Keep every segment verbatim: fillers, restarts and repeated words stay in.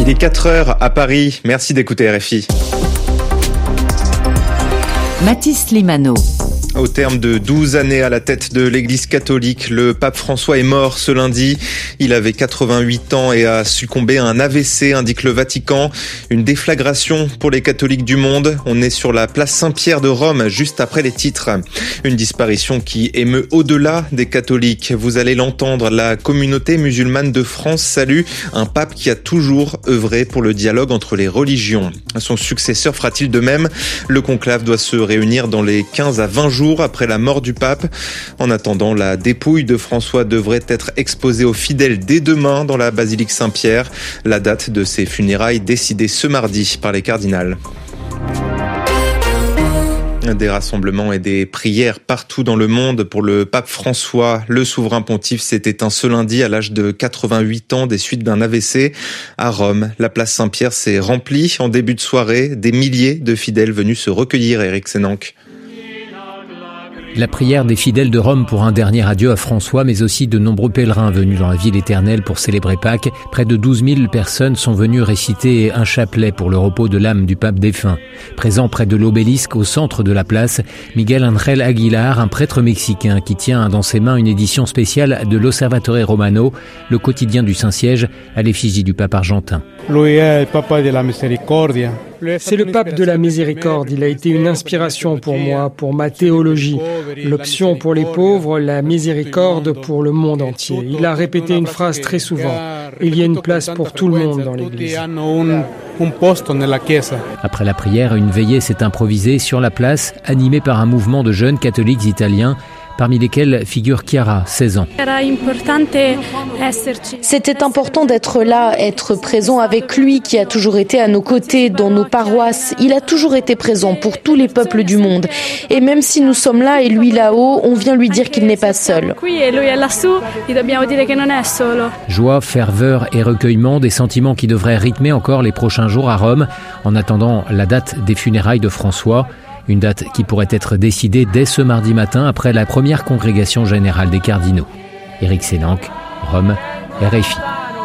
Il est quatre heures à Paris. Merci d'écouter R F I. Mathis Limano. Au terme de douze années à la tête de l'Église catholique, le pape François est mort ce lundi. Il avait quatre-vingt-huit ans et a succombé à un A V C, indique le Vatican. Une déflagration pour les catholiques du monde. On est sur la place Saint-Pierre de Rome, juste après les titres. Une disparition qui émeut au-delà des catholiques. Vous allez l'entendre, la communauté musulmane de France salue un pape qui a toujours œuvré pour le dialogue entre les religions. Son successeur fera-t-il de même? Le conclave doit se réunir dans les quinze à vingt jours après la mort du pape. En attendant, la dépouille de François devrait être exposée aux fidèles dès demain dans la basilique Saint-Pierre. La date de ses funérailles décidée ce mardi par les cardinals. Des rassemblements et des prières partout dans le monde pour le pape François. Le souverain pontife s'est éteint ce lundi à l'âge de quatre-vingt-huit ans des suites d'un A V C. À Rome, la place Saint-Pierre s'est remplie en début de soirée. Des milliers de fidèles venus se recueillir, Éric Sénanque. La prière des fidèles de Rome pour un dernier adieu à François, mais aussi de nombreux pèlerins venus dans la ville éternelle pour célébrer Pâques. Près de douze mille personnes sont venues réciter un chapelet pour le repos de l'âme du pape défunt. Présent près de l'obélisque au centre de la place, Miguel Ángel Aguilar, un prêtre mexicain qui tient dans ses mains une édition spéciale de l'Osservatore Romano, le quotidien du Saint-Siège, à l'effigie du pape argentin. C'est le pape de la miséricorde. Il a été une inspiration pour moi, pour ma théologie. L'option pour les pauvres, la miséricorde pour le monde entier. Il a répété une phrase très souvent. Il y a une place pour tout le monde dans l'Église. Après la prière, une veillée s'est improvisée sur la place, animée par un mouvement de jeunes catholiques italiens, parmi lesquels figure Chiara, seize ans. C'était important d'être là, être présent avec lui qui a toujours été à nos côtés dans nos paroisses. Il a toujours été présent pour tous les peuples du monde. Et même si nous sommes là et lui là-haut, on vient lui dire qu'il n'est pas seul. Joie, ferveur et recueillement, des sentiments qui devraient rythmer encore les prochains jours à Rome, en attendant la date des funérailles de François. Une date qui pourrait être décidée dès ce mardi matin après la première congrégation générale des cardinaux. Éric Sénanque, Rome, R F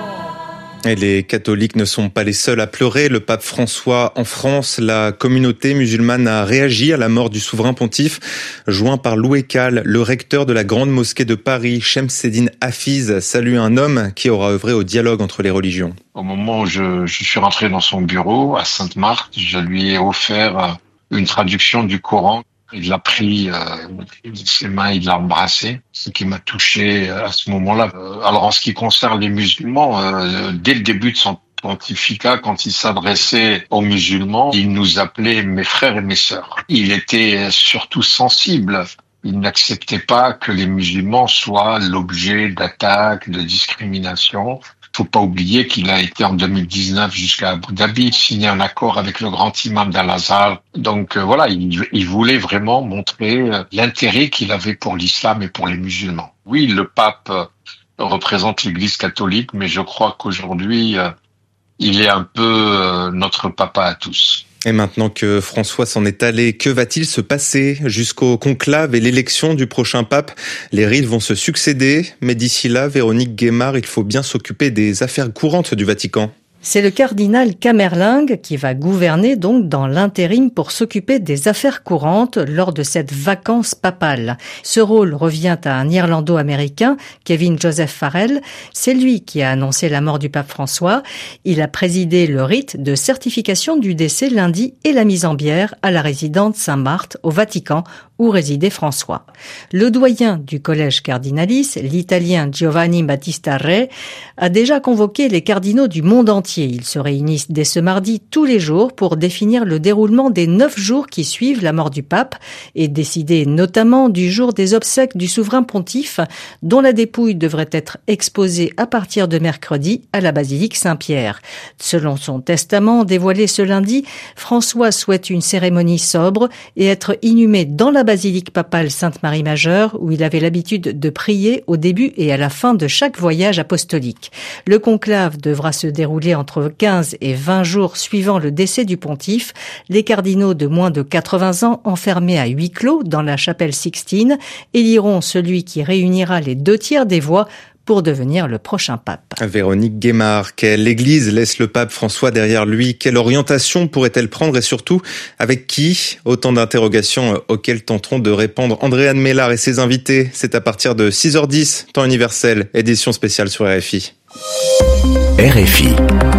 I. Et les catholiques ne sont pas les seuls à pleurer. Le pape François en France, la communauté musulmane a réagi à la mort du souverain pontife. Joint par Loué Cal, le recteur de la grande mosquée de Paris, Chemseddine Hafiz, salue un homme qui aura œuvré au dialogue entre les religions. Au moment où je, je suis rentré dans son bureau à Sainte-Marthe, je lui ai offert une traduction du Coran. Il l'a pris euh, de ses mains, il l'a embrassé, ce qui m'a touché à ce moment-là. Alors en ce qui concerne les musulmans, euh, dès le début de son pontificat, quand il s'adressait aux musulmans, il nous appelait mes frères et mes sœurs. Il était surtout sensible. Il n'acceptait pas que les musulmans soient l'objet d'attaques, de discrimination. Faut pas oublier qu'il a été en deux mille dix-neuf jusqu'à Abu Dhabi, signé un accord avec le grand imam d'Al-Azhar. Donc euh, voilà, il, il voulait vraiment montrer euh, l'intérêt qu'il avait pour l'islam et pour les musulmans. Oui, le pape euh, représente l'Église catholique, mais je crois qu'aujourd'hui, euh, il est un peu euh, notre papa à tous. Et maintenant que François s'en est allé, que va-t-il se passer jusqu'au conclave et l'élection du prochain pape? Les rites vont se succéder, mais d'ici là, Véronique Guémard, il faut bien s'occuper des affaires courantes du Vatican. C'est le cardinal Camerlingue qui va gouverner donc dans l'intérim pour s'occuper des affaires courantes lors de cette vacance papale. Ce rôle revient à un Irlando-américain, Kevin Joseph Farrell. C'est lui qui a annoncé la mort du pape François. Il a présidé le rite de certification du décès lundi et la mise en bière à la résidence Saint-Marthe au Vatican où résidait François. Le doyen du collège cardinalice, l'italien Giovanni Battista Re, a déjà convoqué les cardinaux du monde entier. Ils se réunissent dès ce mardi tous les jours pour définir le déroulement des neuf jours qui suivent la mort du pape et décider notamment du jour des obsèques du souverain pontife dont la dépouille devrait être exposée à partir de mercredi à la basilique Saint-Pierre. Selon son testament dévoilé ce lundi, François souhaite une cérémonie sobre et être inhumé dans la basilique papale Sainte-Marie Majeure où il avait l'habitude de prier au début et à la fin de chaque voyage apostolique. Le conclave devra se dérouler entre quinze et vingt jours suivant le décès du pontife. Les cardinaux de moins de quatre-vingts ans enfermés à huis clos dans la chapelle Sixtine éliront celui qui réunira les deux tiers des voix pour devenir le prochain pape. Véronique Guémard, quelle église laisse le pape François derrière lui? Quelle orientation pourrait-elle prendre et surtout avec qui? Autant d'interrogations auxquelles tenteront de répondre Andréane Mélard et ses invités. C'est à partir de six heures dix, temps universel, édition spéciale sur R F I. R F I.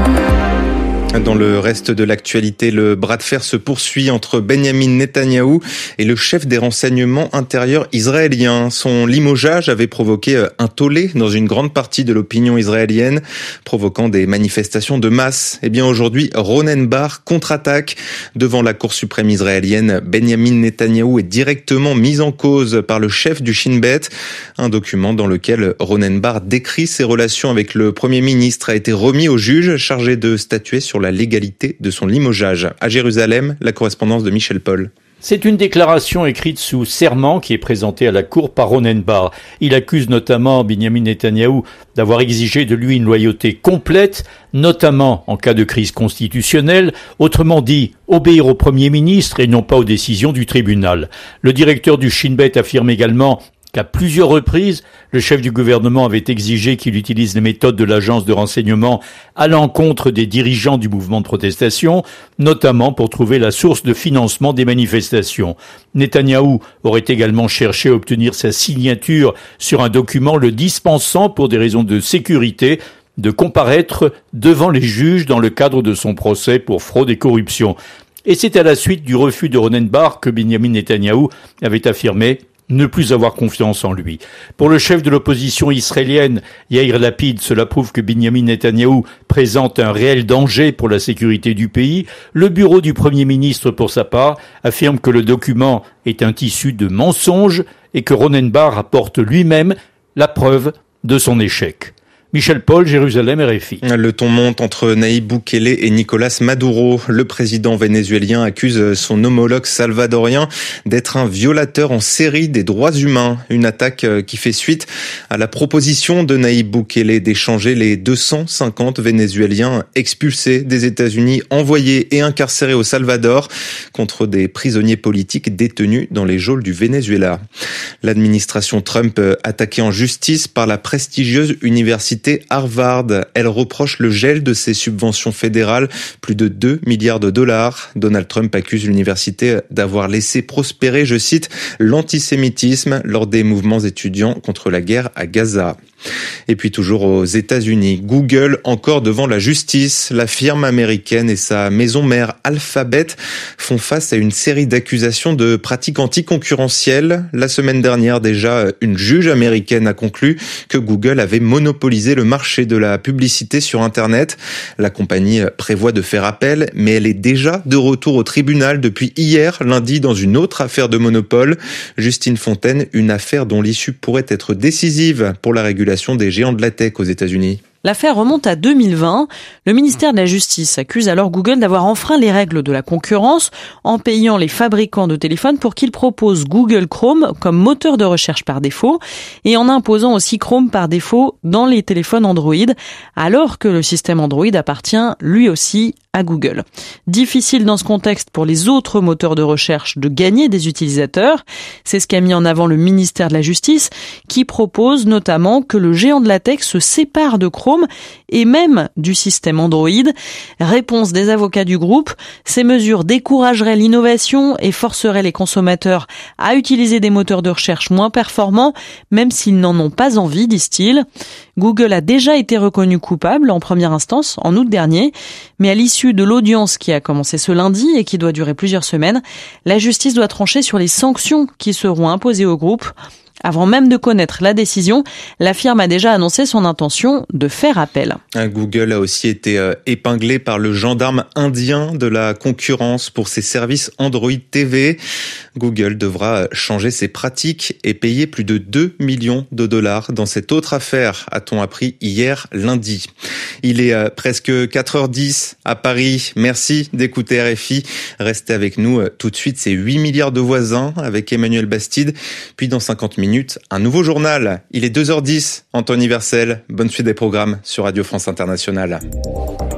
Dans le reste de l'actualité, le bras de fer se poursuit entre Benyamin Netanyahou et le chef des renseignements intérieurs israéliens. Son limogeage avait provoqué un tollé dans une grande partie de l'opinion israélienne, provoquant des manifestations de masse. Eh bien aujourd'hui, Ronen Bar contre-attaque. Devant la Cour suprême israélienne, Benyamin Netanyahou est directement mis en cause par le chef du Shin Bet. Un document dans lequel Ronen Bar décrit ses relations avec le Premier ministre a été remis au juge chargé de statuer sur la légalité de son limogeage. À Jérusalem, la correspondance de Michel Paul. C'est une déclaration écrite sous serment qui est présentée à la cour par Ronen Bar. Il accuse notamment Benyamin Netanyahou d'avoir exigé de lui une loyauté complète, notamment en cas de crise constitutionnelle, autrement dit, obéir au Premier ministre et non pas aux décisions du tribunal. Le directeur du Shin Bet affirme également qu'à plusieurs reprises, le chef du gouvernement avait exigé qu'il utilise les méthodes de l'agence de renseignement à l'encontre des dirigeants du mouvement de protestation, notamment pour trouver la source de financement des manifestations. Netanyahou aurait également cherché à obtenir sa signature sur un document le dispensant pour des raisons de sécurité de comparaître devant les juges dans le cadre de son procès pour fraude et corruption. Et c'est à la suite du refus de Ronen Bar que Benyamin Netanyahou avait affirmé ne plus avoir confiance en lui. Pour le chef de l'opposition israélienne, Yair Lapid, cela prouve que Benyamin Netanyahou présente un réel danger pour la sécurité du pays. Le bureau du Premier ministre, pour sa part, affirme que le document est un tissu de mensonges et que Ronen Bar apporte lui-même la preuve de son échec. Michel Paul, Jérusalem, R F I. Le ton monte entre Nayib Bukele et Nicolás Maduro. Le président vénézuélien accuse son homologue salvadorien d'être un violateur en série des droits humains. Une attaque qui fait suite à la proposition de Nayib Bukele d'échanger les deux cent cinquante Vénézuéliens expulsés des États-Unis, envoyés et incarcérés au Salvador contre des prisonniers politiques détenus dans les geôles du Venezuela. L'administration Trump attaquée en justice par la prestigieuse université Harvard. Elle reproche le gel de ses subventions fédérales, plus de deux milliards de dollars. Donald Trump accuse l'université d'avoir laissé prospérer, je cite, l'antisémitisme lors des mouvements étudiants contre la guerre à Gaza. Et puis toujours aux États-Unis, Google encore devant la justice. La firme américaine et sa maison mère Alphabet font face à une série d'accusations de pratiques anticoncurrentielles. La semaine dernière déjà, une juge américaine a conclu que Google avait monopolisé le marché de la publicité sur Internet. La compagnie prévoit de faire appel, mais elle est déjà de retour au tribunal depuis hier, lundi, dans une autre affaire de monopole. Justine Fontaine, une affaire dont l'issue pourrait être décisive pour la régulation des géants de la tech aux États-Unis. L'affaire remonte à deux mille vingt. Le ministère de la Justice accuse alors Google d'avoir enfreint les règles de la concurrence en payant les fabricants de téléphones pour qu'ils proposent Google Chrome comme moteur de recherche par défaut et en imposant aussi Chrome par défaut dans les téléphones Android, alors que le système Android appartient lui aussi à Google. Difficile dans ce contexte pour les autres moteurs de recherche de gagner des utilisateurs. C'est ce qu'a mis en avant le ministère de la Justice, qui propose notamment que le géant de la tech se sépare de Chrome et même du système Android. Réponse des avocats du groupe, ces mesures décourageraient l'innovation et forceraient les consommateurs à utiliser des moteurs de recherche moins performants, même s'ils n'en ont pas envie, disent-ils. Google a déjà été reconnu coupable en première instance, en août dernier, mais à l'issue de l'audience qui a commencé ce lundi et qui doit durer plusieurs semaines, la justice doit trancher sur les sanctions qui seront imposées au groupe. Avant même de connaître la décision, la firme a déjà annoncé son intention de faire appel. Google a aussi été épinglé par le gendarme indien de la concurrence pour ses services Android T V. Google devra changer ses pratiques et payer plus de deux millions de dollars dans cette autre affaire, a-t-on appris hier lundi. Il est presque quatre heures dix à Paris. Merci d'écouter R F I. Restez avec nous tout de suite. C'est huit milliards de voisins avec Emmanuel Bastide. Puis dans cinquante minutes, un nouveau journal. Il est deux heures dix en temps universel. Bonne suite des programmes sur Radio France Internationale.